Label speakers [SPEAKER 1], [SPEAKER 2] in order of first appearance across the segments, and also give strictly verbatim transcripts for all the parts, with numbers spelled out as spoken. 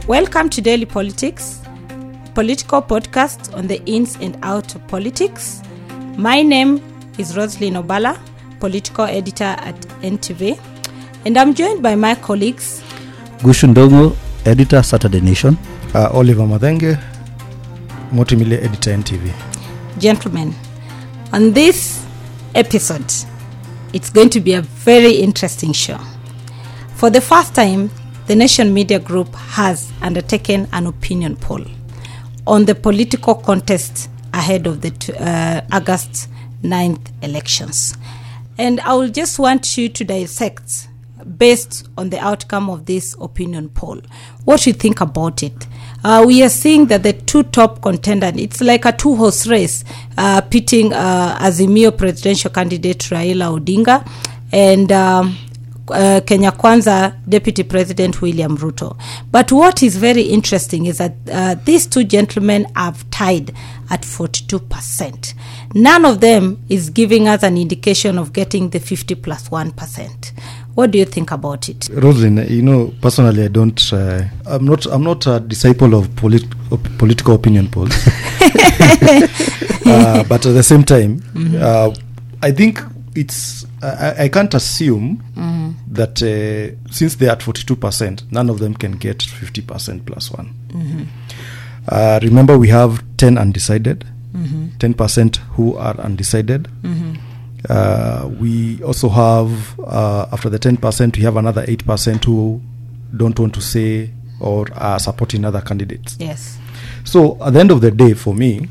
[SPEAKER 1] Welcome to Daily Politics, political podcast on the ins and outs of politics. My name is Roslyn Obala, political editor at N T V, and I'm joined by my colleagues.
[SPEAKER 2] Gushundongo, editor, Saturday Nation.
[SPEAKER 3] Uh, Oliver Madenge, multimedia editor, N T V.
[SPEAKER 1] Gentlemen, on this episode, it's going to be a very interesting show. For the first time, the Nation Media Group has undertaken an opinion poll on the political contest ahead of the uh, August ninth elections. And I will just want you to dissect, based on the outcome of this opinion poll, what you think about it. Uh, we are seeing that the two top contenders, it's like a two-horse race, uh, pitting uh, Azimio presidential candidate Raila Odinga and um, uh, Kenya Kwanza Deputy President William Ruto. But what is very interesting is that uh, these two gentlemen have tied at forty-two percent. None of them is giving us an indication of getting the fifty plus one percent. What do you think about it?
[SPEAKER 3] Roslyn, you know, personally, I don't, uh, I'm not, I'm not a disciple of polit- op- political opinion polls. uh, but at the same time, mm-hmm. uh, I think it's, I, I can't assume mm-hmm. that uh, since they're at forty-two percent, none of them can get fifty percent plus one. Mm-hmm. Uh, remember, we have ten undecided, mm-hmm. ten percent who are undecided. Mm-hmm. Uh, we also have, uh, after the ten percent, we have another eight percent who don't want to say or are supporting other candidates.
[SPEAKER 1] Yes.
[SPEAKER 3] So at the end of the day, for me,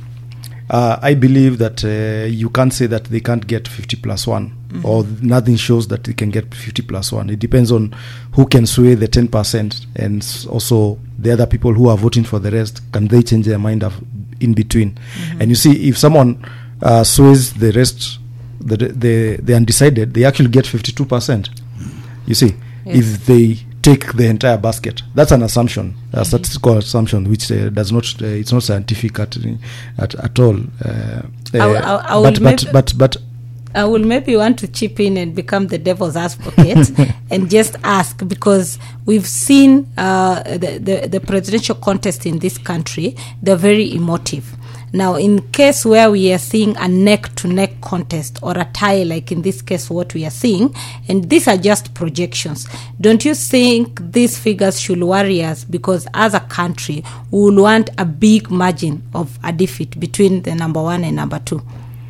[SPEAKER 3] uh, I believe that uh, you can't say that they can't get fifty plus one, mm-hmm. or nothing shows that they can get fifty plus one. It depends on who can sway the ten percent, and also the other people who are voting for the rest. Can they change their mind of in between? Mm-hmm. And you see, if someone uh, sways the rest, the the the undecided, they actually get fifty-two percent. You see, yes. If they take the entire basket, that's an assumption, a mm-hmm. statistical assumption, which uh, does not, uh, it's not scientific at at, at all. Uh,
[SPEAKER 1] I, I, I
[SPEAKER 3] but, but but but
[SPEAKER 1] I will maybe want to chip in and become the devil's advocate and just ask, because we've seen uh, the, the the presidential contest in this country. They're very emotive. Now, in case where we are seeing a neck-to-neck contest or a tie, like in this case what we are seeing, and these are just projections, don't you think these figures should worry us? Because as a country, we will want a big margin of a defeat between the number one and number two.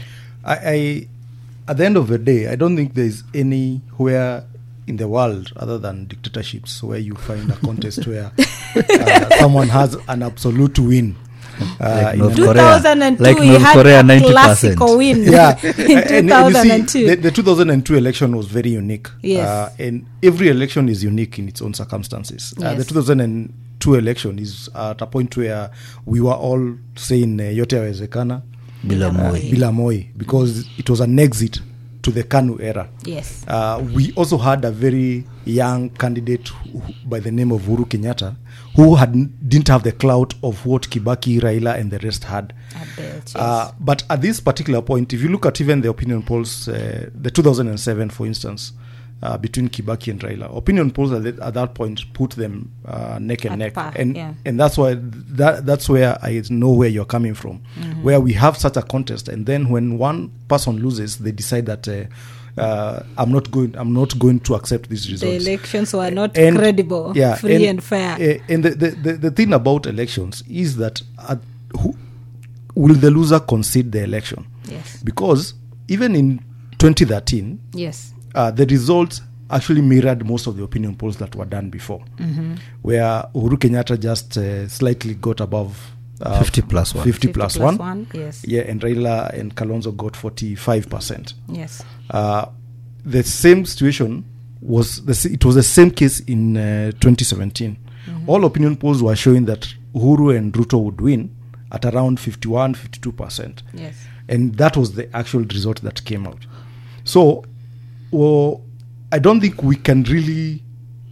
[SPEAKER 3] I, I at the end of the day, I don't think there's anywhere in the world other than dictatorships where you find a contest where uh, someone has an absolute win.
[SPEAKER 2] Uh, like North
[SPEAKER 1] two thousand two,
[SPEAKER 2] like
[SPEAKER 1] we
[SPEAKER 2] North
[SPEAKER 1] had
[SPEAKER 2] Korea,
[SPEAKER 1] a
[SPEAKER 2] ninety percent.
[SPEAKER 1] classical win.
[SPEAKER 3] Yeah,
[SPEAKER 1] in two thousand two.
[SPEAKER 3] See, the, the two thousand two election was very unique.
[SPEAKER 1] Yes.
[SPEAKER 3] Uh, and every election is unique in its own circumstances.
[SPEAKER 1] Yes.
[SPEAKER 3] Uh, the two thousand two election is at a point where we were all saying uh, yote yawezekana
[SPEAKER 2] bila Moi.
[SPEAKER 3] Uh, bila Moi, because it was an exit to the KANU era.
[SPEAKER 1] Yes.
[SPEAKER 3] Uh, we also had a very young candidate who, by the name of Uhuru Kenyatta, who had didn't have the clout of what Kibaki, Raila, and the rest had.
[SPEAKER 1] Bet, yes.
[SPEAKER 3] uh, but at this particular point, if you look at even the opinion polls, uh, the two thousand seven, for instance, uh, between Kibaki and Raila, opinion polls at, the, at that point put them uh, neck and
[SPEAKER 1] at
[SPEAKER 3] neck,
[SPEAKER 1] par,
[SPEAKER 3] and
[SPEAKER 1] yeah.
[SPEAKER 3] and that's why that that's where I know where you're coming from, mm-hmm. where we have such a contest, and then when one person loses, they decide that. Uh, Uh, I'm not going. I'm not going to accept these results.
[SPEAKER 1] The elections were not
[SPEAKER 3] and,
[SPEAKER 1] credible,
[SPEAKER 3] yeah,
[SPEAKER 1] free
[SPEAKER 3] and,
[SPEAKER 1] and fair.
[SPEAKER 3] Uh, and the, the, the, the thing about elections is that uh, who will the loser concede the election?
[SPEAKER 1] Yes.
[SPEAKER 3] Because even in twenty thirteen,
[SPEAKER 1] yes,
[SPEAKER 3] uh, the results actually mirrored most of the opinion polls that were done before, mm-hmm. where Uhuru Kenyatta just uh, slightly got above.
[SPEAKER 2] Uh, fifty plus one.
[SPEAKER 3] fifty, fifty plus, plus one.
[SPEAKER 1] one. Yes.
[SPEAKER 3] Yeah, and Raila and Kalonzo got forty-five percent.
[SPEAKER 1] Yes.
[SPEAKER 3] Uh, the same situation was, the, it was the same case in uh, twenty seventeen. Mm-hmm. All opinion polls were showing that Uhuru and Ruto would win at around fifty-one, fifty-two percent.
[SPEAKER 1] Yes.
[SPEAKER 3] And that was the actual result that came out. So, well, I don't think we can really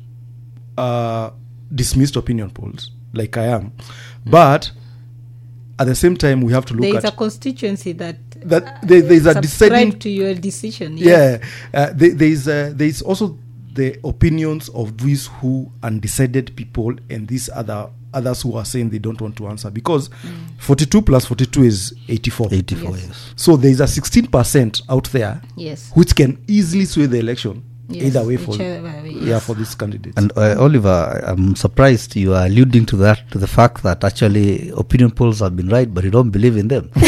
[SPEAKER 3] uh, dismiss opinion polls like I am. But at the same time, we have to look
[SPEAKER 1] there
[SPEAKER 3] at...
[SPEAKER 1] There is a constituency that...
[SPEAKER 3] that there, there is a deciding...
[SPEAKER 1] to your decision. Yes.
[SPEAKER 3] Yeah. Uh, there, there, is, uh, there is also the opinions of these who undecided people and these other others who are saying they don't want to answer, because mm. forty-two plus forty-two is eighty-four.
[SPEAKER 2] eighty-four,
[SPEAKER 1] Yes.
[SPEAKER 2] yes.
[SPEAKER 3] So there is a sixteen percent out there
[SPEAKER 1] Yes.
[SPEAKER 3] which can easily sway the election
[SPEAKER 1] Yes,
[SPEAKER 3] either way for
[SPEAKER 1] whichever way,
[SPEAKER 3] yeah
[SPEAKER 1] yes.
[SPEAKER 3] for these candidates.
[SPEAKER 2] And uh, Oliver, I'm surprised you are alluding to that, to the fact that actually opinion polls have been right, but you don't believe in them.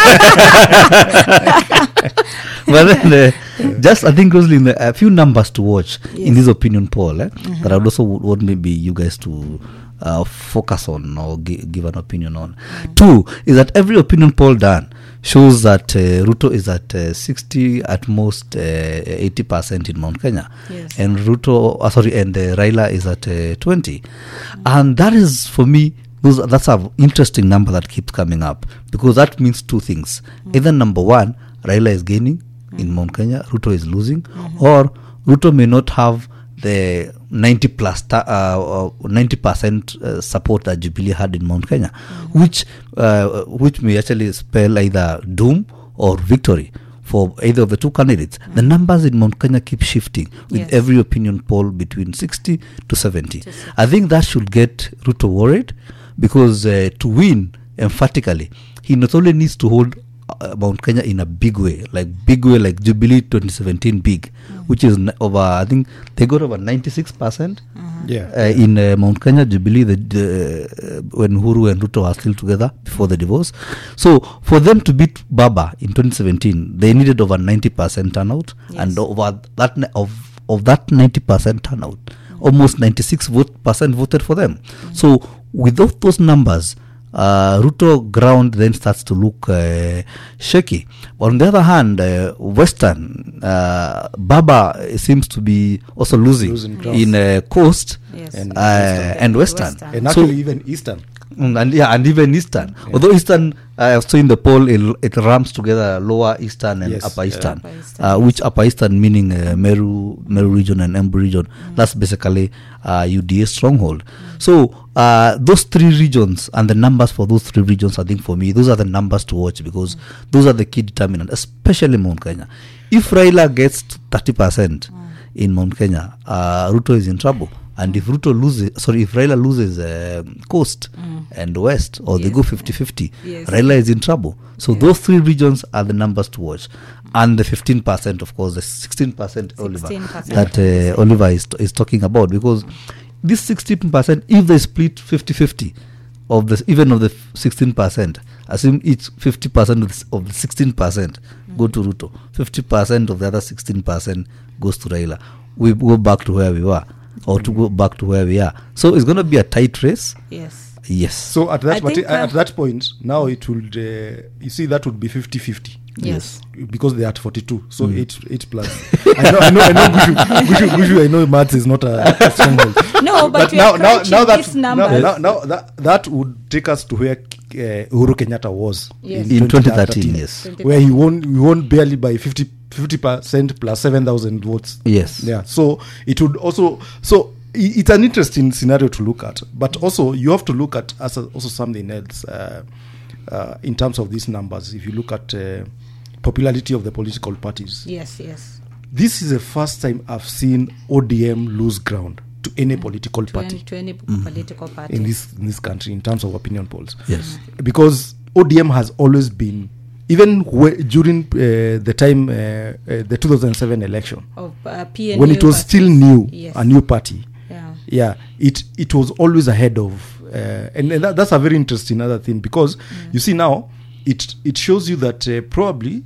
[SPEAKER 2] But then, uh, yeah. just I think, Rosaline, a few numbers to watch
[SPEAKER 1] Yes.
[SPEAKER 2] in this opinion poll eh,
[SPEAKER 1] Mm-hmm.
[SPEAKER 2] that I would also would want maybe you guys to uh, focus on or gi- give an opinion on. Mm. Two is that every opinion poll done shows that uh, Ruto is at uh, sixty, at most uh, eighty percent in Mount Kenya.
[SPEAKER 1] Yes.
[SPEAKER 2] And Ruto, uh, sorry, and uh, Raila is at uh, twenty. Mm. And that is, for me, those, that's an interesting number that keeps coming up, because that means two things. Mm. Either number one, Raila is gaining mm. in Mount Kenya, Ruto is losing, mm-hmm. or Ruto may not have the ninety plus ta- uh, ninety percent uh, support that Jubilee had in Mount Kenya, mm-hmm. which uh, which may actually spell either doom or victory for either of the two candidates. Mm-hmm. The numbers in Mount Kenya keep shifting with
[SPEAKER 1] Yes.
[SPEAKER 2] every opinion poll between sixty to seventy. I think that should get Ruto worried, because uh, to win emphatically, he not only needs to hold uh, Mount Kenya in a big way, like big way, like Jubilee twenty seventeen big, mm-hmm. which is n- over, I think they got over ninety-six percent
[SPEAKER 1] Mm-hmm.
[SPEAKER 3] yeah
[SPEAKER 2] uh, in uh, Mount Kenya, Jubilee, the, the, uh, when Uhuru and Ruto are still together before the divorce. So for them to beat Baba in twenty seventeen, they needed over ninety percent turnout,
[SPEAKER 1] Yes.
[SPEAKER 2] and over that ne- of of that ninety percent turnout, mm-hmm. almost ninety-six vote percent voted for them. Mm-hmm. So without those numbers, Uh, Ruto ground then starts to look uh, shaky. On the other hand, uh, Western, uh, Baba seems to be also losing,
[SPEAKER 3] Losing ground.
[SPEAKER 2] in uh, Coast
[SPEAKER 1] Yes.
[SPEAKER 3] And
[SPEAKER 2] uh,
[SPEAKER 3] Western.
[SPEAKER 2] and Western.
[SPEAKER 1] Western.
[SPEAKER 3] and
[SPEAKER 2] So-
[SPEAKER 3] actually even Eastern.
[SPEAKER 2] Mm, and yeah, and even Eastern.
[SPEAKER 3] Yeah.
[SPEAKER 2] Although Eastern, uh, I saw in the poll, it, it rams together Lower Eastern and
[SPEAKER 3] Yes,
[SPEAKER 2] Upper
[SPEAKER 3] yeah.
[SPEAKER 2] Eastern.
[SPEAKER 1] Upper Eastern,
[SPEAKER 2] Uh, which Upper Eastern meaning uh, Meru, Meru region and Embu region. Mm. That's basically uh, U D A stronghold. Mm. So uh, those three regions and the numbers for those three regions, I think for me, those are the numbers to watch, because mm. those are the key determinants, especially Mount Kenya. If Raila gets to thirty percent mm. in Mount Kenya, uh, Ruto is in trouble. And if Ruto loses, sorry, if Raila loses uh, Coast mm. and West, or
[SPEAKER 1] Yes.
[SPEAKER 2] they go fifty-fifty,
[SPEAKER 1] Yes.
[SPEAKER 2] Raila is in trouble. So
[SPEAKER 1] Yes.
[SPEAKER 2] those three regions are the numbers to watch. And the fifteen percent, of course, the sixteen percent, Oliver,
[SPEAKER 1] sixteen percent
[SPEAKER 2] that uh, Oliver is, is talking about. Because this sixteen percent, if they split fifty-fifty, of the, even of the sixteen percent, assume each fifty percent of the, of the sixteen percent mm. go to Ruto, fifty percent of the other sixteen percent goes to Raila. We go back to where we were. Or to go back to where we are. So it's going to be a tight race.
[SPEAKER 1] Yes.
[SPEAKER 2] Yes.
[SPEAKER 3] So at that
[SPEAKER 1] I
[SPEAKER 3] parti-
[SPEAKER 1] think, uh,
[SPEAKER 3] at that point, now it would uh, you see that would be fifty-fifty.
[SPEAKER 1] Yes.
[SPEAKER 3] Because they are at forty-two, so
[SPEAKER 2] Mm.
[SPEAKER 3] eight eight plus. I know, I know, I know. Gushu, Gushu, Gushu, I know maths is not a, a stronghold.
[SPEAKER 1] No, but, we
[SPEAKER 3] now,
[SPEAKER 1] are
[SPEAKER 3] now,
[SPEAKER 1] crunching
[SPEAKER 3] now that
[SPEAKER 1] these numbers.
[SPEAKER 3] now, now, now that that would take us to where uh, Uhuru Kenyatta was
[SPEAKER 1] Yes.
[SPEAKER 2] In twenty thirteen, yes.
[SPEAKER 3] where he won, he won barely by fifty percent plus seven thousand votes.
[SPEAKER 2] Yes.
[SPEAKER 3] Yeah. So it would also so. i- It's an interesting scenario to look at, but also you have to look at as a, also something else uh, uh, in terms of these numbers. If you look at uh, popularity of the political parties,
[SPEAKER 1] Yes, yes.
[SPEAKER 3] this is the first time I've seen O D M lose ground to any political
[SPEAKER 1] twenty,
[SPEAKER 3] party
[SPEAKER 1] twenty political parties.
[SPEAKER 3] in this in this country in terms of opinion polls.
[SPEAKER 2] Yes.
[SPEAKER 3] Because O D M has always been, even whe- during uh, the time uh, uh, the two thousand seven election,
[SPEAKER 1] Of, uh, P N U
[SPEAKER 3] when it was
[SPEAKER 1] versus-
[SPEAKER 3] still new,
[SPEAKER 1] Yes.
[SPEAKER 3] a new party.
[SPEAKER 1] Yeah.
[SPEAKER 3] Yeah, it it was always ahead of, uh, and, and that, that's a very interesting other thing, because
[SPEAKER 1] Mm.
[SPEAKER 3] you see now it it shows you that uh, probably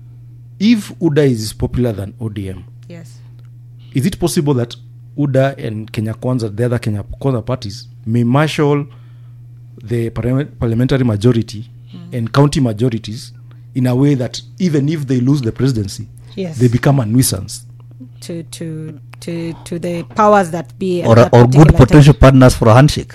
[SPEAKER 3] if U D A is popular than O D M,
[SPEAKER 1] Yes.
[SPEAKER 3] is it possible that U D A and Kenya Kwanza, the other Kenya Kwanza parties, may marshal the parliament, parliamentary majority mm. and county majorities in a way that even if they lose the presidency,
[SPEAKER 1] Yes.
[SPEAKER 3] they become a nuisance?
[SPEAKER 1] to to to to the powers that be, at
[SPEAKER 2] Or,
[SPEAKER 1] that
[SPEAKER 2] or
[SPEAKER 1] particular
[SPEAKER 2] good
[SPEAKER 1] time.
[SPEAKER 2] potential partners for a handshake.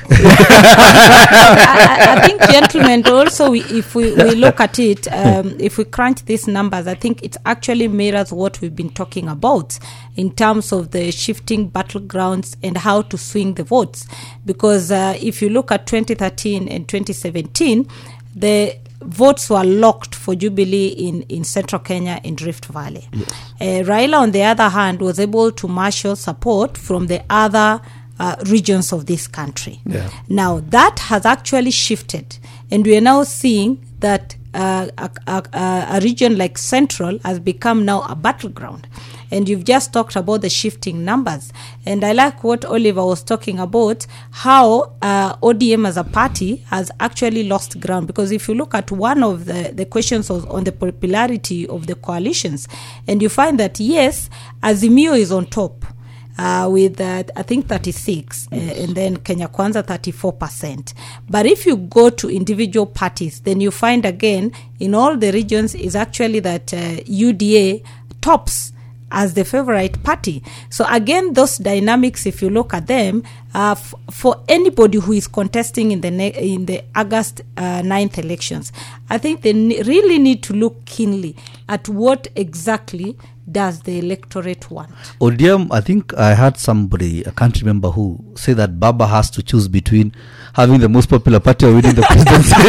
[SPEAKER 1] I, I- I think, gentlemen, also we, if we, we look at it, um, if we crunch these numbers, I think it actually mirrors what we've been talking about in terms of the shifting battlegrounds and how to swing the votes. Because uh, if you look at twenty thirteen and twenty seventeen, the votes were locked for Jubilee in, in central Kenya in Rift Valley. Yes. Uh, Raila, on the other hand, was able to marshal support from the other uh, regions of this country.
[SPEAKER 3] Yeah.
[SPEAKER 1] Now, that has actually shifted, and we are now seeing that uh, a, a, a region like Central has become now a battleground. And you've just talked about the shifting numbers. And I like what Oliver was talking about, how uh, O D M as a party has actually lost ground. Because if you look at one of the, the questions was on the popularity of the coalitions, and you find that, yes, Azimio is on top. Uh, with uh, I think thirty-six, yes. uh, and then Kenya Kwanza thirty-four percent. But if you go to individual parties, then you find again in all the regions is actually that uh, U D A tops as the favorite party. So again, those dynamics, if you look at them, uh, f- for anybody who is contesting in the ne- in the August uh, ninth elections, I think they ne- really need to look keenly at what exactly does the electorate want.
[SPEAKER 2] O D M, I think I heard somebody, I can't remember who, say that Baba has to choose between having the most popular party or winning the presidency.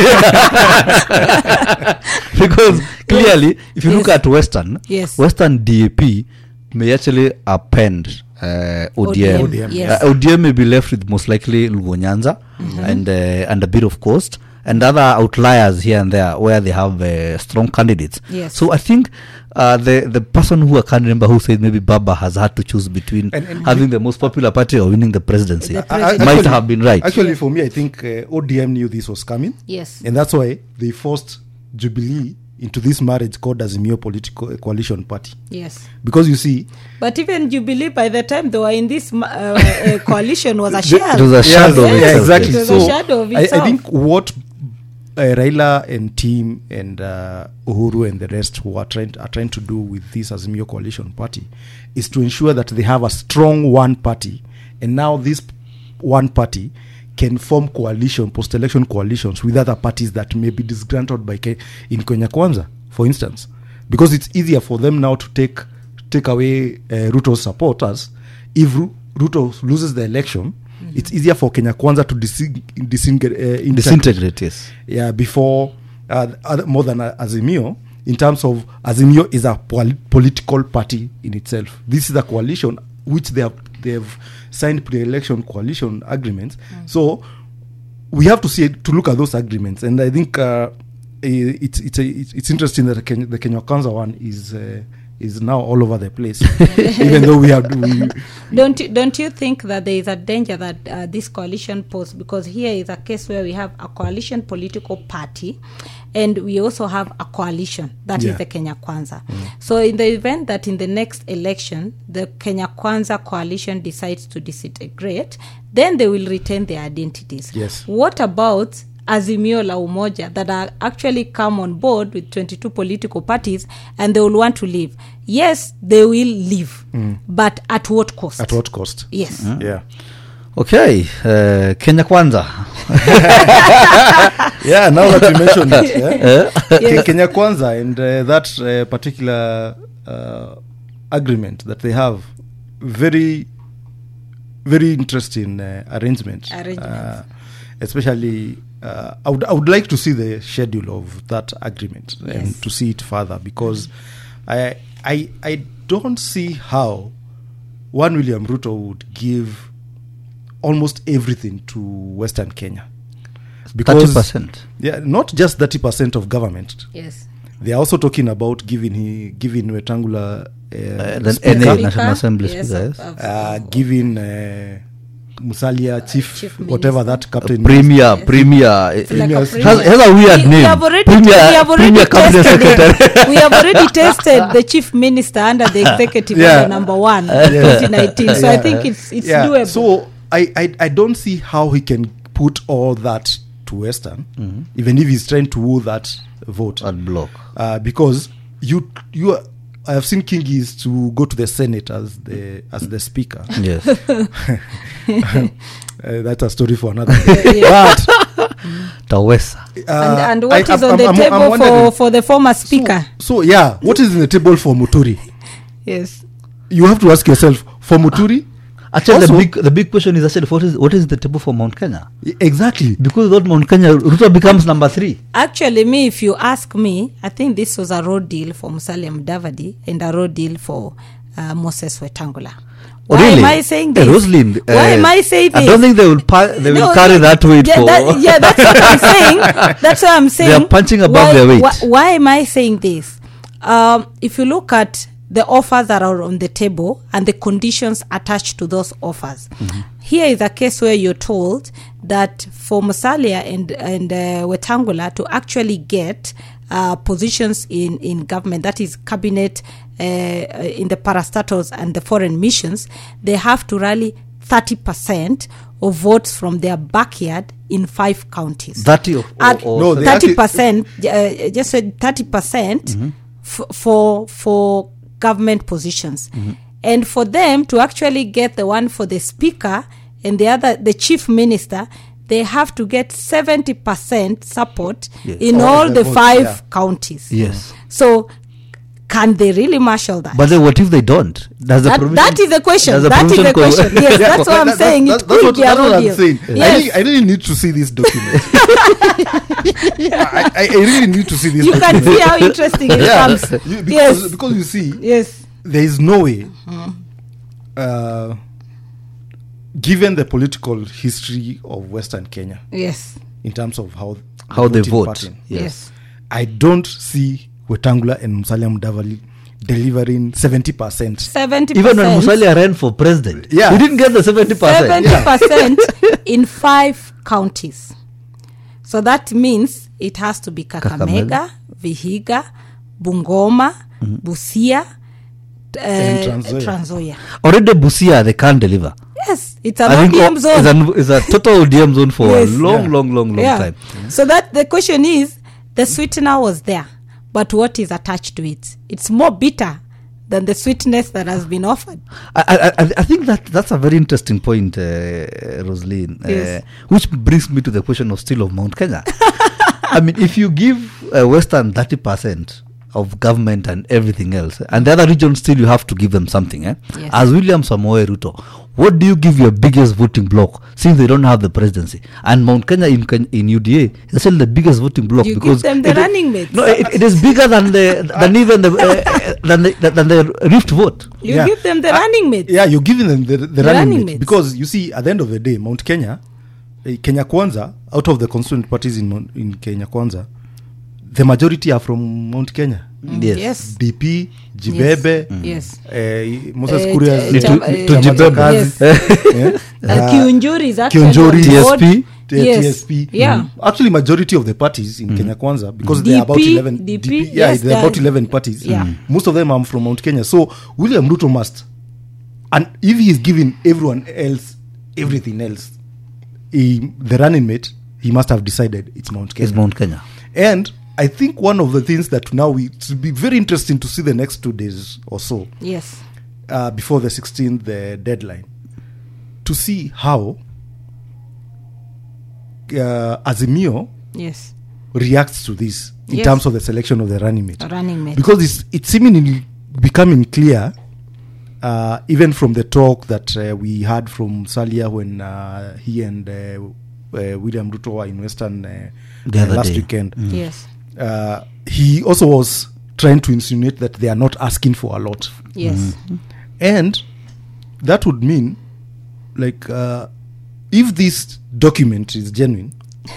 [SPEAKER 2] Because clearly, yes. if you yes. look at Western,
[SPEAKER 1] yes.
[SPEAKER 2] Western D A P may actually append uh, O D M.
[SPEAKER 1] O D M. Yes.
[SPEAKER 2] Uh, O D M may be left with most likely Lugo Nyanza mm-hmm. and, uh, and a bit of Coast, and other outliers here and there where they have uh, strong candidates.
[SPEAKER 1] Yes.
[SPEAKER 2] So I think uh, the the person who I can't remember who said maybe Baba has had to choose between and, and having the most popular party or winning the presidency.
[SPEAKER 1] The president.
[SPEAKER 2] Might
[SPEAKER 3] actually,
[SPEAKER 2] have been right.
[SPEAKER 3] Actually, for me, I think uh, O D M knew this was coming.
[SPEAKER 1] Yes.
[SPEAKER 3] And that's why they forced Jubilee into this marriage called Azimio Political Coalition Party.
[SPEAKER 1] Yes.
[SPEAKER 3] Because you see...
[SPEAKER 1] But even Jubilee, by the time they were in this uh, uh, coalition, was a shadow.
[SPEAKER 2] It was a shadow.
[SPEAKER 3] Yes, yeah, exactly.
[SPEAKER 1] It was
[SPEAKER 3] so
[SPEAKER 1] a shadow of
[SPEAKER 3] I,
[SPEAKER 1] itself.
[SPEAKER 3] I think what uh, Raila and team and uh, Uhuru and the rest who are trying are trying to do with this Azimio Coalition Party is to ensure that they have a strong one party. And now this one party can form coalition, post-election coalitions with other parties that may be disgruntled by Ke- in Kenya Kwanza, for instance, because it's easier for them now to take take away uh, Ruto's supporters. If Ru- Ruto loses the election, mm-hmm. it's easier for Kenya Kwanza to dising- dising- uh,
[SPEAKER 2] disintegrate. Yes,
[SPEAKER 3] yeah, before uh, other, more than uh, Azimio. In terms of Azimio is a pol- political party in itself. This is a coalition which they have they have signed pre-election coalition agreements. Mm. So we have to see to look at those agreements, and I think uh, it's it's a, it's interesting that the Kenya, the Kenya Kwanza one is uh, is now all over the place. Even though we have we,
[SPEAKER 1] don't you, don't you think that there is a danger that uh, this coalition poses, because here is a case where we have a coalition political party and we also have a coalition that yeah. is the Kenya Kwanza. Mm. So in the event that in the next election the Kenya Kwanza coalition decides to disintegrate, then they will retain their identities.
[SPEAKER 3] Yes.
[SPEAKER 1] What about Azimio la Umoja that are actually come on board with twenty-two political parties and they will want to leave? Yes, they will leave, mm. but at what cost?
[SPEAKER 3] At what cost?
[SPEAKER 1] Yes.
[SPEAKER 3] Mm. Yeah.
[SPEAKER 2] Okay, uh, Kenya Kwanza.
[SPEAKER 3] Yeah, now that you mentioned it, yeah?
[SPEAKER 1] Yes.
[SPEAKER 3] Kenya Kwanza and uh, that uh, particular uh, agreement that they have, very, very interesting uh, arrangement.
[SPEAKER 1] Arrangement.
[SPEAKER 3] Uh, especially, uh, I would I would like to see the schedule of that agreement
[SPEAKER 1] Yes.
[SPEAKER 3] and to see it further, because I I I don't see how one William Ruto would give almost everything to Western Kenya.
[SPEAKER 2] Because thirty percent.
[SPEAKER 3] Yeah, not just thirty percent of government.
[SPEAKER 1] Yes.
[SPEAKER 3] They are also talking about giving he giving Wetangula uh,
[SPEAKER 2] Uh, the
[SPEAKER 3] speaker,
[SPEAKER 2] N A National Assembly
[SPEAKER 1] Yes,
[SPEAKER 2] speaker,
[SPEAKER 1] of-
[SPEAKER 2] yes.
[SPEAKER 1] of-
[SPEAKER 3] uh, giving uh, Musalia chief,
[SPEAKER 1] chief
[SPEAKER 3] whatever
[SPEAKER 1] minister.
[SPEAKER 3] that captain.
[SPEAKER 2] Premier,
[SPEAKER 1] Yes.
[SPEAKER 2] premier.
[SPEAKER 1] It's
[SPEAKER 2] It
[SPEAKER 1] like a
[SPEAKER 3] Has-
[SPEAKER 1] premier.
[SPEAKER 2] has, has a weird
[SPEAKER 1] we, we
[SPEAKER 2] name.
[SPEAKER 1] have already,
[SPEAKER 2] Premier,
[SPEAKER 1] we have already
[SPEAKER 2] premier cabinet
[SPEAKER 1] tested
[SPEAKER 2] secretary.
[SPEAKER 1] we have already tested the chief minister under the executive
[SPEAKER 3] Yeah.
[SPEAKER 1] order number one,
[SPEAKER 3] Yeah.
[SPEAKER 1] twenty nineteen. So I
[SPEAKER 3] Yeah.
[SPEAKER 1] think it's it's
[SPEAKER 3] yeah.
[SPEAKER 1] doable.
[SPEAKER 3] So I, I I don't see how he can put all that to Western,
[SPEAKER 2] Mhm.
[SPEAKER 3] even if he's trying to woo that vote,
[SPEAKER 2] At block.
[SPEAKER 3] uh, because you you. Are, I have seen Kingis to go to the Senate as the as the speaker.
[SPEAKER 2] Yes.
[SPEAKER 3] Uh, that's a story for another day.
[SPEAKER 1] Yeah.
[SPEAKER 3] But
[SPEAKER 2] Tawesa.
[SPEAKER 3] uh,
[SPEAKER 1] and, and what
[SPEAKER 3] I-
[SPEAKER 1] is
[SPEAKER 3] I'm-
[SPEAKER 1] on the
[SPEAKER 3] I'm- I'm
[SPEAKER 1] table for,
[SPEAKER 3] wondering-
[SPEAKER 1] for the former speaker?
[SPEAKER 3] So, so yeah, what is in the table for Muturi?
[SPEAKER 1] Yes.
[SPEAKER 3] You have to ask yourself, for Muturi?
[SPEAKER 2] Actually,
[SPEAKER 3] Also-
[SPEAKER 2] the big the big question is actually what is what is the table for Mount Kenya?
[SPEAKER 3] Exactly.
[SPEAKER 2] Because without Mount Kenya, Ruto becomes number three.
[SPEAKER 1] Actually, me, if you ask me, I think this was a road deal for Musalia Mudavadi and a road deal for uh, Moses Wetangula.
[SPEAKER 2] Oh,
[SPEAKER 1] Why
[SPEAKER 2] really?
[SPEAKER 1] am I saying
[SPEAKER 2] Hey,
[SPEAKER 1] this?
[SPEAKER 2] Rosalind,
[SPEAKER 1] Why
[SPEAKER 2] uh,
[SPEAKER 1] am I saying this?
[SPEAKER 2] I don't think they will pa- they will
[SPEAKER 1] No,
[SPEAKER 2] carry
[SPEAKER 1] no,
[SPEAKER 2] that weight
[SPEAKER 1] yeah,
[SPEAKER 2] for.
[SPEAKER 1] that- yeah, that's what I'm saying. That's what I'm saying.
[SPEAKER 2] They are punching above
[SPEAKER 1] why,
[SPEAKER 2] their weight.
[SPEAKER 1] Why, why am I saying this? Um, if you look at the offers that are on the table and the conditions attached to those offers, mm-hmm. here is a case where you're told that for Musalia and and uh, Wetangula to actually get uh, positions in in government, that is cabinet. Uh, in the parastatals and the foreign missions, they have to rally thirty percent of votes from their backyard in five counties.
[SPEAKER 2] thirty or,
[SPEAKER 1] At
[SPEAKER 2] or,
[SPEAKER 3] No,
[SPEAKER 2] or
[SPEAKER 3] they
[SPEAKER 1] thirty percent, uh, just said thirty percent
[SPEAKER 2] Mm-hmm.
[SPEAKER 1] f- for for government positions,
[SPEAKER 2] Mm-hmm.
[SPEAKER 1] and for them to actually get the one for the speaker and the other, the chief minister, they have to get seventy percent support
[SPEAKER 2] Yes.
[SPEAKER 1] in
[SPEAKER 3] All
[SPEAKER 1] all
[SPEAKER 3] the
[SPEAKER 1] the
[SPEAKER 3] votes,
[SPEAKER 1] five
[SPEAKER 3] yeah.
[SPEAKER 1] counties.
[SPEAKER 2] Yes.
[SPEAKER 1] So, can they really marshal that?
[SPEAKER 2] But then what if they don't? Does the
[SPEAKER 1] That,
[SPEAKER 2] provision,
[SPEAKER 1] that is the question.
[SPEAKER 2] does the
[SPEAKER 1] That is
[SPEAKER 2] provision
[SPEAKER 1] the
[SPEAKER 2] co-
[SPEAKER 1] question. Yes, that's what I'm
[SPEAKER 3] That- that-
[SPEAKER 1] saying.
[SPEAKER 3] that-
[SPEAKER 1] It
[SPEAKER 3] that's
[SPEAKER 1] could
[SPEAKER 3] what,
[SPEAKER 1] be
[SPEAKER 3] that's
[SPEAKER 1] a
[SPEAKER 3] what
[SPEAKER 1] road
[SPEAKER 3] I'm
[SPEAKER 1] deal.
[SPEAKER 3] saying. I,
[SPEAKER 1] Yes.
[SPEAKER 3] really, I really need to see this document. I, I, I really need to see this
[SPEAKER 1] You
[SPEAKER 3] document.
[SPEAKER 1] can see how interesting it
[SPEAKER 3] Yeah.
[SPEAKER 1] comes.
[SPEAKER 3] You- because,
[SPEAKER 1] Yes.
[SPEAKER 3] because you see,
[SPEAKER 1] Yes.
[SPEAKER 3] there is no way, uh, given the political history of Western Kenya,
[SPEAKER 1] Yes.
[SPEAKER 3] in terms of how
[SPEAKER 2] how they
[SPEAKER 3] voting
[SPEAKER 2] vote?
[SPEAKER 3] pattern,
[SPEAKER 2] Yes.
[SPEAKER 1] Yes.
[SPEAKER 3] I don't see Wetangula and Musalia Mudavadi delivering seventy percent.
[SPEAKER 1] seventy
[SPEAKER 2] Even when
[SPEAKER 1] percent.
[SPEAKER 2] Musalia ran for president,
[SPEAKER 3] Yeah.
[SPEAKER 2] he didn't get the seventy percent.
[SPEAKER 1] seventy percent in five counties. So that means it has to be Kakamega, Vihiga, Bungoma, Busia, uh,
[SPEAKER 3] And Trans Nzoia.
[SPEAKER 1] Trans Nzoia.
[SPEAKER 2] Already Busia, they can't deliver.
[SPEAKER 1] Yes, it's an
[SPEAKER 2] I
[SPEAKER 1] O
[SPEAKER 2] think
[SPEAKER 1] D M
[SPEAKER 2] o-
[SPEAKER 1] zone.
[SPEAKER 2] It's, an, it's a total O D M zone for
[SPEAKER 1] Yes.
[SPEAKER 2] a long,
[SPEAKER 3] Yeah.
[SPEAKER 2] long, long, long
[SPEAKER 1] yeah.
[SPEAKER 2] time.
[SPEAKER 1] So that the question is, the sweetener was there, but what is attached to it? It's more bitter than the sweetness that has been offered.
[SPEAKER 2] I, I, I- I think that that's a very interesting point, uh, Rosaline,
[SPEAKER 1] Yes.
[SPEAKER 2] uh, which brings me to the question of still of Mount Kenya. I mean, if you give uh, Western thirty percent of government and everything else, and the other regions still you have to give them something, eh?
[SPEAKER 1] Yes.
[SPEAKER 2] As William Samoei Ruto, what do you give your biggest voting bloc since they don't have the presidency? And Mount Kenya in Ken- in U D A is still the biggest voting bloc
[SPEAKER 1] You give
[SPEAKER 2] because
[SPEAKER 1] them the
[SPEAKER 2] it-
[SPEAKER 1] running mates.
[SPEAKER 2] No, it, it is bigger than the than even the uh, than the than the Rift vote.
[SPEAKER 1] You
[SPEAKER 3] Yeah.
[SPEAKER 1] give them the
[SPEAKER 3] Uh,
[SPEAKER 1] running mates.
[SPEAKER 3] Yeah, you're giving them the, the,
[SPEAKER 1] The
[SPEAKER 3] running,
[SPEAKER 1] running
[SPEAKER 3] mate.
[SPEAKER 1] mates.
[SPEAKER 3] Because you see, at the end of the day, Mount Kenya, eh, Kenya Kwanza, out of the constituent parties in Mount- in Kenya Kwanza, the majority are from Mount Kenya.
[SPEAKER 1] Mm,
[SPEAKER 2] Yes.
[SPEAKER 1] Yes.
[SPEAKER 3] D P, Jibebe,
[SPEAKER 1] Yes.
[SPEAKER 3] eh, Moses
[SPEAKER 1] Eh,
[SPEAKER 3] Kuria's
[SPEAKER 1] eh,
[SPEAKER 3] to-
[SPEAKER 1] Cham-
[SPEAKER 3] to-
[SPEAKER 1] eh,
[SPEAKER 3] to
[SPEAKER 1] Chama
[SPEAKER 3] Jibebe.
[SPEAKER 1] Yes.
[SPEAKER 3] Yeah.
[SPEAKER 1] Uh,
[SPEAKER 3] Uh,
[SPEAKER 1] Kiunjuri is actually
[SPEAKER 3] Kiunjuri,
[SPEAKER 1] on
[SPEAKER 2] T S
[SPEAKER 1] board.
[SPEAKER 2] P.
[SPEAKER 3] T-
[SPEAKER 1] Yes.
[SPEAKER 3] T S P.
[SPEAKER 1] Yeah.
[SPEAKER 3] Mm. Actually, majority of the parties in Kenya Kwanza, because there are about
[SPEAKER 1] D P,
[SPEAKER 3] eleven.
[SPEAKER 1] D P,
[SPEAKER 3] D P, yeah,
[SPEAKER 1] yes,
[SPEAKER 3] there are
[SPEAKER 1] they
[SPEAKER 3] about
[SPEAKER 1] are-
[SPEAKER 3] eleven parties.
[SPEAKER 1] Yeah. Mm.
[SPEAKER 3] Most of them are from Mount Kenya. So William Ruto must, and if he is giving everyone else everything else, he, the running mate, he must have decided it's Mount Kenya.
[SPEAKER 2] Is Mount Kenya.
[SPEAKER 3] And I think one of the things that now we, it will be very interesting to see the next two days or so
[SPEAKER 1] Yes.
[SPEAKER 3] uh, before the sixteenth the deadline, to see how uh, Azimio
[SPEAKER 1] Yes.
[SPEAKER 3] reacts to this in
[SPEAKER 1] Yes.
[SPEAKER 3] terms of the selection of the running mate.
[SPEAKER 1] A running mate.
[SPEAKER 3] Because it's, it's seemingly becoming clear, uh, even from the talk that uh, we had from Salia when uh, he and uh, uh, William Ruto were in Western uh,
[SPEAKER 2] The
[SPEAKER 3] uh,
[SPEAKER 2] other
[SPEAKER 3] last
[SPEAKER 2] day.
[SPEAKER 3] weekend.
[SPEAKER 1] Yes.
[SPEAKER 3] Uh, he also was trying to insinuate that they are not asking for a lot.
[SPEAKER 1] Yes.
[SPEAKER 3] And that would mean, like, uh, if this document is genuine,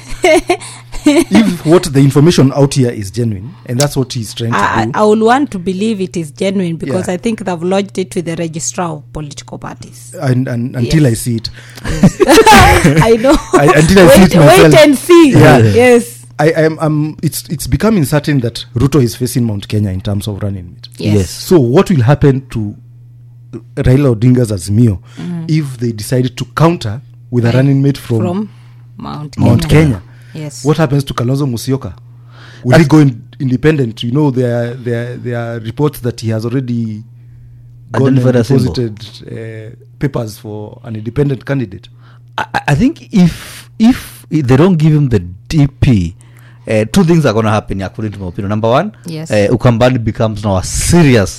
[SPEAKER 3] if what the information out here is genuine, and that's what he's trying to
[SPEAKER 1] I,
[SPEAKER 3] do.
[SPEAKER 1] I will want to believe it is genuine because
[SPEAKER 3] Yeah.
[SPEAKER 1] I think they've lodged it with the registrar of political parties.
[SPEAKER 3] and, and until
[SPEAKER 1] Yes.
[SPEAKER 3] I see it,
[SPEAKER 1] I know.
[SPEAKER 3] I- until I see
[SPEAKER 1] wait,
[SPEAKER 3] it myself.
[SPEAKER 1] wait and see.
[SPEAKER 3] Yeah.
[SPEAKER 1] Yes.
[SPEAKER 3] I am. I'm, it's it's becoming certain that Ruto is facing Mount Kenya in terms of running mate.
[SPEAKER 1] Yes.
[SPEAKER 2] Yes.
[SPEAKER 3] So what will happen to Raila Odinga's Azimio if they decided to counter with a
[SPEAKER 1] Right.
[SPEAKER 3] running mate from,
[SPEAKER 1] From Mount,
[SPEAKER 3] Mount Kenya?
[SPEAKER 1] Yes.
[SPEAKER 3] What happens to Kalonzo Musyoka? Will he go in, independent? You know, there there there are reports that he has already gone and
[SPEAKER 2] Identified a symbol.
[SPEAKER 3] deposited uh, papers for an independent candidate.
[SPEAKER 2] I, I think if if they don't give him the D P, uh, two things are going to happen, according to my opinion. Number one,
[SPEAKER 1] Yes.
[SPEAKER 2] uh, Ukambani becomes now a serious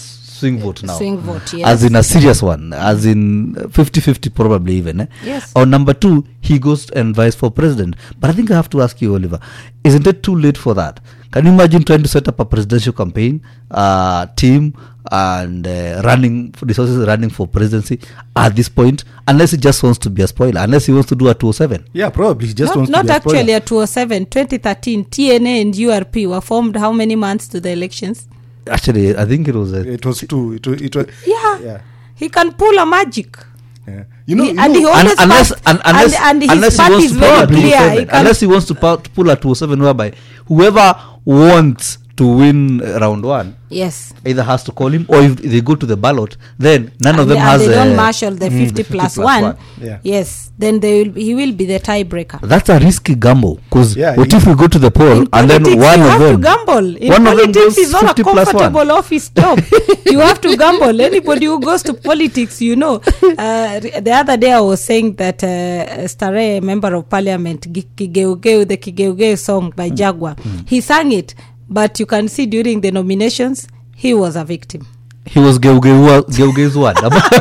[SPEAKER 2] swing vote now.
[SPEAKER 1] Swing vote, yes.
[SPEAKER 2] As in a serious one, as in fifty-fifty probably even. Eh?
[SPEAKER 1] Yes.
[SPEAKER 2] Or number two, he goes and vies for president. But I think I have to ask you, Oliver, isn't it too late for that? Can you imagine trying to set up a presidential campaign uh, team and uh, running for resources, running for presidency at this point? Unless he just wants to be a spoiler, unless he wants to do a two oh seven.
[SPEAKER 3] Yeah, probably he just
[SPEAKER 1] not
[SPEAKER 3] wants
[SPEAKER 1] not
[SPEAKER 3] to be a spoiler.
[SPEAKER 1] actually a two oh seven. twenty thirteen, T N A and U R P were formed how many months to the elections?
[SPEAKER 2] Actually, I think it was. A
[SPEAKER 3] It was two. It was. It was
[SPEAKER 1] Yeah.
[SPEAKER 3] Yeah.
[SPEAKER 1] He can pull a magic.
[SPEAKER 3] Yeah. You know.
[SPEAKER 1] He-
[SPEAKER 3] you
[SPEAKER 1] and
[SPEAKER 3] know-
[SPEAKER 1] he always
[SPEAKER 2] Un- unless,
[SPEAKER 1] passed-
[SPEAKER 2] un- unless,
[SPEAKER 1] and, and his
[SPEAKER 2] unless he
[SPEAKER 1] path
[SPEAKER 2] wants
[SPEAKER 1] is
[SPEAKER 2] to
[SPEAKER 1] very
[SPEAKER 2] pull a
[SPEAKER 1] clear. He
[SPEAKER 2] two oh seven,
[SPEAKER 1] can-
[SPEAKER 2] unless he wants to pu- pull a two oh seven whereby whoever wants to win uh, round one
[SPEAKER 1] yes.
[SPEAKER 2] either has to call him, or if they go to the ballot, then none of
[SPEAKER 1] And
[SPEAKER 2] them
[SPEAKER 1] they,
[SPEAKER 2] has
[SPEAKER 1] and they
[SPEAKER 2] uh,
[SPEAKER 1] don't marshal the
[SPEAKER 2] mm,
[SPEAKER 1] fifty
[SPEAKER 2] the
[SPEAKER 1] plus,
[SPEAKER 2] plus
[SPEAKER 1] one.
[SPEAKER 2] one.
[SPEAKER 3] Yeah.
[SPEAKER 1] Yes, then they will, he will be the tiebreaker.
[SPEAKER 2] That's a risky gamble, because
[SPEAKER 3] Yeah,
[SPEAKER 2] what
[SPEAKER 3] he-
[SPEAKER 2] if we go to the poll
[SPEAKER 1] In
[SPEAKER 2] and then
[SPEAKER 1] politics,
[SPEAKER 2] one
[SPEAKER 1] you
[SPEAKER 2] of
[SPEAKER 1] have
[SPEAKER 2] them
[SPEAKER 1] to gamble. In
[SPEAKER 2] one of them
[SPEAKER 1] politics
[SPEAKER 2] goes
[SPEAKER 1] is not a
[SPEAKER 2] fifty plus one.
[SPEAKER 1] comfortable office job. You have to gamble. Anybody who goes to politics, you know. Uh, the other day I was saying that uh, Stare, member of parliament, Gi- Kigeugeu, the Kigeugeu song by Jaguar, he sang it, but you can see during the nominations, he was a victim.
[SPEAKER 2] He was Geugeu's one.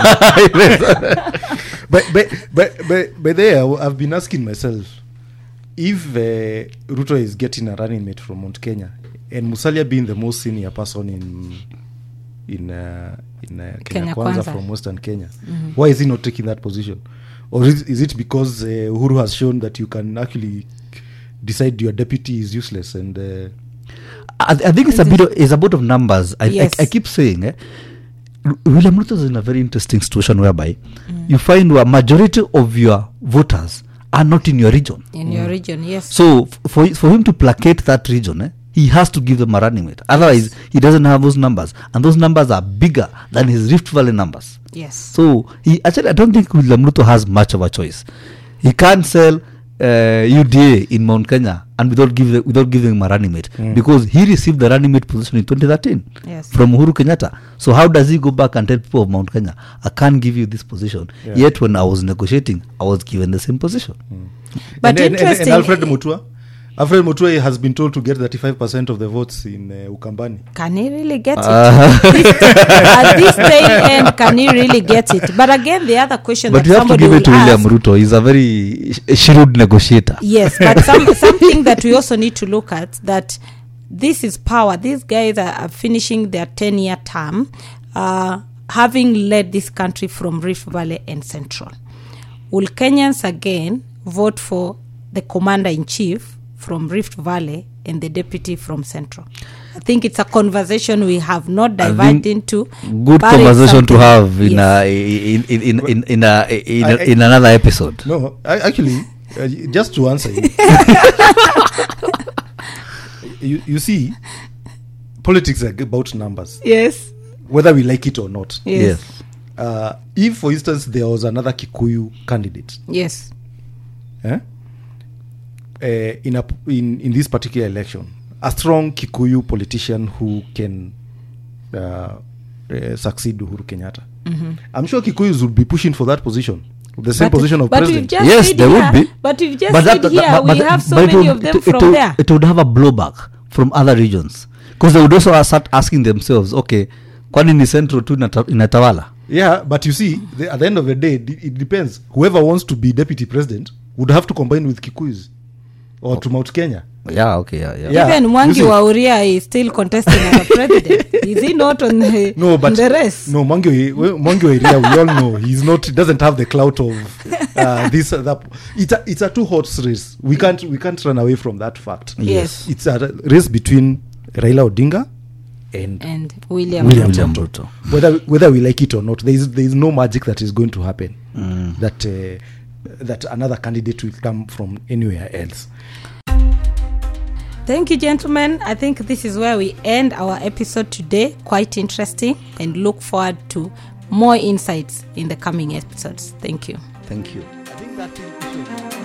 [SPEAKER 3] but but but but but there I've been asking myself if uh, Ruto is getting a running mate from Mount Kenya and Musalia being the most senior person in in uh, in uh, Kenya,
[SPEAKER 1] Kenya
[SPEAKER 3] Kwanza,
[SPEAKER 1] Kwanza
[SPEAKER 3] from Western Kenya, mm-hmm. why is he not taking that position? Or is, is it because uh, Uhuru has shown that you can actually decide your deputy is useless and uh,
[SPEAKER 2] I, I think it's a bit of, it's a bit of numbers. I,
[SPEAKER 1] Yes.
[SPEAKER 2] I, I keep saying, eh, William Ruto is in a very interesting situation whereby mm. you find a majority of your voters are not in your region.
[SPEAKER 1] In mm. your region, yes.
[SPEAKER 2] So f- for for him to placate that region, eh, he has to give them a running mate. Otherwise, he doesn't have those numbers, and those numbers are bigger than his Rift Valley numbers.
[SPEAKER 1] Yes.
[SPEAKER 2] So he actually, I don't think William Ruto has much of a choice. He can't sell uh, U D A in Mount Kenya and without give the, without giving him a running mate, mm. because he received the running mate position in twenty thirteen
[SPEAKER 1] Yes.
[SPEAKER 2] from Uhuru Kenyatta. So how does he go back and tell people of Mount Kenya, I can't give you this position?
[SPEAKER 3] Yeah.
[SPEAKER 2] Yet when I was negotiating, I was given the same position.
[SPEAKER 3] mm.
[SPEAKER 1] But
[SPEAKER 3] and, and, and,
[SPEAKER 1] interesting.
[SPEAKER 3] and Alfred Mutua Alfred Mutua has been told to get thirty-five percent of the votes in uh, Ukambani.
[SPEAKER 1] Can he really get
[SPEAKER 2] Uh.
[SPEAKER 1] it? This, at this day end, can he really get it? But again, the other question
[SPEAKER 2] But
[SPEAKER 1] that
[SPEAKER 2] you have to
[SPEAKER 1] somebody
[SPEAKER 2] give
[SPEAKER 1] will
[SPEAKER 2] it to
[SPEAKER 1] ask,
[SPEAKER 2] William Ruto. He's a very sh- shrewd negotiator.
[SPEAKER 1] yes, but some, something that we also need to look at, that this is power. These guys are, are finishing their ten-year term, uh, having led this country from Rift Valley and Central. Will Kenyans again vote for the commander-in-chief from Rift Valley and the deputy from Central? I think it's a conversation we have not
[SPEAKER 2] I
[SPEAKER 1] diverted
[SPEAKER 2] think
[SPEAKER 1] into.
[SPEAKER 2] Good
[SPEAKER 1] but it's
[SPEAKER 2] conversation to
[SPEAKER 1] something-
[SPEAKER 2] have in
[SPEAKER 1] yes.
[SPEAKER 2] a, in in in in in, a, in,
[SPEAKER 3] I-
[SPEAKER 2] a, in another episode.
[SPEAKER 3] No, I, actually, uh, just to answer you, you, you see, politics are about numbers,
[SPEAKER 1] Yes.
[SPEAKER 3] whether we like it or not.
[SPEAKER 1] Yes.
[SPEAKER 2] Yes.
[SPEAKER 3] Uh, if, for instance, there was another Kikuyu candidate
[SPEAKER 1] Yes.
[SPEAKER 3] eh, uh, in, a, in in this particular election, a strong Kikuyu politician who can uh, uh, succeed Uhuru Kenyatta,
[SPEAKER 1] Mm-hmm.
[SPEAKER 3] I'm sure Kikuyus would be pushing for that position, the same
[SPEAKER 1] But-
[SPEAKER 3] position of
[SPEAKER 1] but we've
[SPEAKER 3] president.
[SPEAKER 1] just
[SPEAKER 2] Yes,
[SPEAKER 1] said
[SPEAKER 2] there
[SPEAKER 1] here,
[SPEAKER 2] would be.
[SPEAKER 1] But we've just
[SPEAKER 2] But
[SPEAKER 1] said
[SPEAKER 2] that-
[SPEAKER 1] here,
[SPEAKER 2] that-
[SPEAKER 1] we
[SPEAKER 2] but that-
[SPEAKER 1] have so
[SPEAKER 2] but it
[SPEAKER 1] many
[SPEAKER 2] would-
[SPEAKER 1] of them
[SPEAKER 2] it-
[SPEAKER 1] from
[SPEAKER 2] it would-
[SPEAKER 1] there.
[SPEAKER 2] It would have a blowback from other regions, because they would also start asking themselves, okay, kwani ni Central tu inata- inatawala?
[SPEAKER 3] Yeah, but you see, the, at the end of the day, it, it depends. Whoever wants to be deputy president would have to combine with Kikuyus or to Mount Kenya.
[SPEAKER 2] Yeah, okay, yeah, yeah.
[SPEAKER 3] Yeah.
[SPEAKER 1] Even
[SPEAKER 3] you
[SPEAKER 1] Mwangi
[SPEAKER 3] see-
[SPEAKER 1] wa Uria is still contesting as a president. Is he not on the,
[SPEAKER 3] No, but
[SPEAKER 1] on the race?
[SPEAKER 3] no, Mwangi, Mwangi Iria, we all know he's not. Doesn't have the clout of uh, this. Uh, that. It's a it's a two horse race. We can't we can't run away from that fact.
[SPEAKER 1] Yes.
[SPEAKER 3] It's a race between Raila Odinga and
[SPEAKER 1] And William.
[SPEAKER 3] William
[SPEAKER 2] William
[SPEAKER 3] Ruto.
[SPEAKER 2] Ruto.
[SPEAKER 3] whether whether we like it or not, there is there is no magic that is going to happen.
[SPEAKER 2] Mm.
[SPEAKER 3] That uh, that another candidate will come from anywhere else.
[SPEAKER 1] Thank you, gentlemen. I think this is where we end our episode today. Quite interesting, and look forward to more insights in the coming episodes. Thank you.
[SPEAKER 2] Thank you. I think that